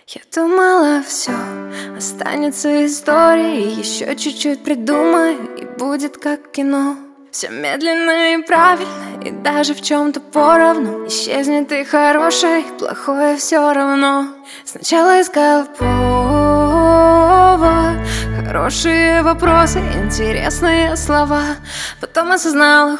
Я думала, все останется историей. Еще чуть-чуть придумаю, и будет как кино. Все медленно и правильно, и даже в чем-то поровну. Исчезнет и хорошее, и плохое все равно. Сначала искал повод, хорошие вопросы, интересные слова. Потом осознала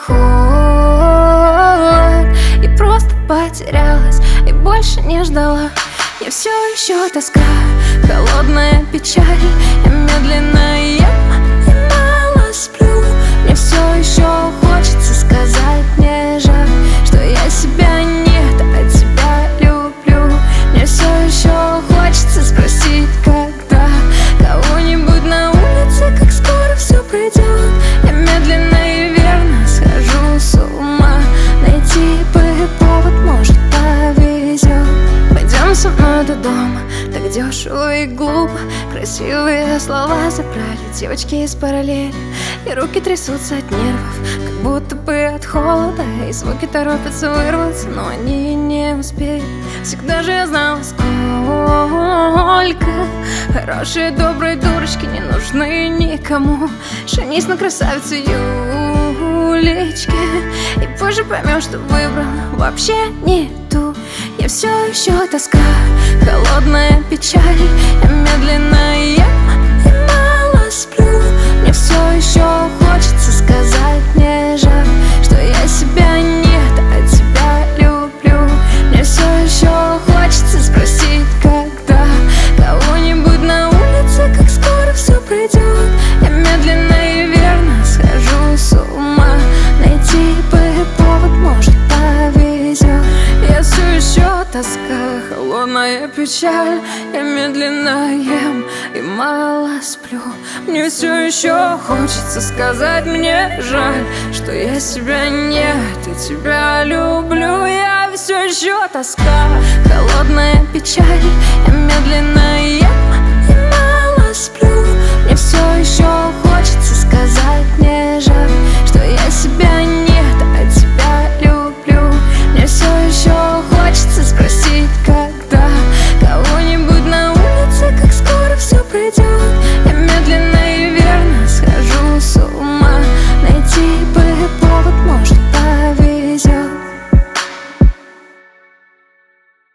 холод и просто потерялась, и больше не ждала. Я все еще тоска, холодная печаль. Я медленно ем и мало сплю. Мне все еще хочется сказать, мне жаль, что я себя нет, а тебя люблю. Мне все еще хочется спросить, когда кого-нибудь на улице, как скоро все пройдет. Я медленно и верно схожу с ума. Найти бы повод, может, повезет. Пойдем со мной до дома, так дешево и глупо. Красивые слова забрали девочки из параллели. И руки трясутся от нервов, как будто бы от холода. И звуки торопятся вырваться, но они не успеют. Всегда же я знала, сколько хорошие, добрые дурочки не нужны никому. Женись на красавице Юлечке, и позже поймешь, что выбрала вообще не ту. Я все еще тоска, холодная печаль. Я медленно ем и мало сплю. Мне все еще хочется сказать, мне жаль, что я себя нет, а тебя люблю. Мне все еще хочется спросить, когда кого-нибудь на улице, как скоро все пройдет. Я медленно и верно схожу с ума. Найти бы повод, может, повезет. Я все еще тоска, холодная печаль. Я медленно ем и мало сплю. Мне все еще хочется сказать, мне жаль, что я себя нет, и тебя люблю. Я все еще тоска, холодная печаль. Я медленно ем и мало сплю. Мне все еще хочется сказать,